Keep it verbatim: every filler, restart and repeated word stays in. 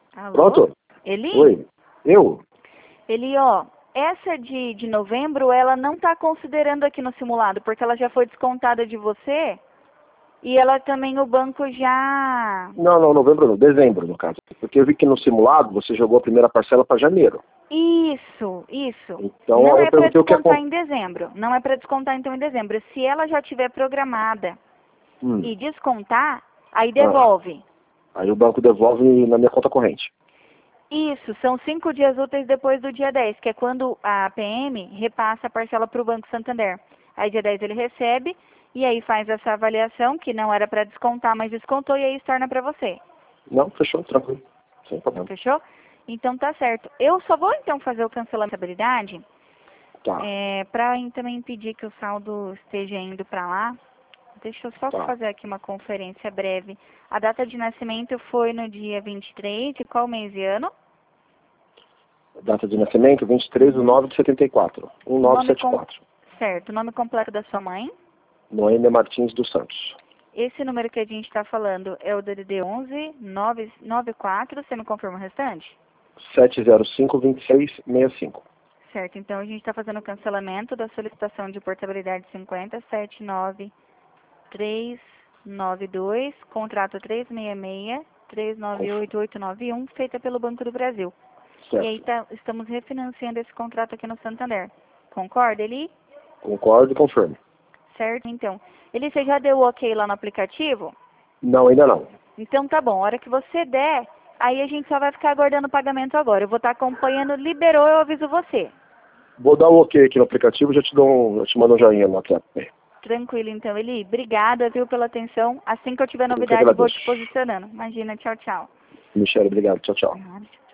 Alô? Pronto? Eli? Oi. Eu? Eli, ó, essa de, de novembro, ela não está considerando aqui no simulado, porque ela já foi descontada de você e ela também, o banco já... Não, não, novembro não, dezembro no caso. Porque eu vi que no simulado você jogou a primeira parcela para janeiro. Isso, isso. Então não eu é para perguntei o que descontar acon- em dezembro. Não é para descontar então em dezembro. Se ela já tiver programada Hum. e descontar, aí Ah. devolve. Aí o banco devolve na minha conta corrente. Isso, são cinco dias úteis depois do dia dez, que é quando a P M repassa a parcela para o Banco Santander. Aí dia dez ele recebe e aí faz essa avaliação, que não era para descontar, mas descontou e aí estorna para você. Não, fechou, tranquilo. Sem problema. Fechou? Então tá certo. Eu só vou então fazer o cancelamento da habilidade, Tá, é, para também impedir que o saldo esteja indo para lá. Deixa eu só tá. fazer aqui uma conferência breve. A data de nascimento foi no dia vinte e três, de qual mês e ano? Data de nascimento, vinte e três de nove de setenta e quatro. Nome com... mil novecentos e setenta e quatro. Certo, nome completo da sua mãe. Noêmia Martins dos Santos. Esse número que a gente está falando é o D D D onze nove nove quatro, você me confirma o restante? sete zero cinco, dois seis seis cinco. Certo, então a gente está fazendo o cancelamento da solicitação de portabilidade cinquenta sete nove três nove dois, contrato trezentos e sessenta e seis, trezentos e noventa e oito, oitocentos e noventa e um, feita pelo Banco do Brasil. Certo. E aí tá, estamos refinanciando esse contrato aqui no Santander. Concorda, Eli? Concordo e confirmo. Certo, então. Eli, você já deu o ok lá no aplicativo? Não, ainda não. Então tá bom, a hora que você der, aí a gente só vai ficar aguardando o pagamento agora. Eu vou estar acompanhando, liberou, eu aviso você. Vou dar um ok aqui no aplicativo e já te dou um, eu te mando um joinha no WhatsApp. Tranquilo então, Eli. Obrigada, viu, pela atenção. Assim que eu tiver Eu que novidade, vou agradeço. te posicionando. Imagina, tchau, tchau. Michele, obrigado. Tchau, tchau. Nada.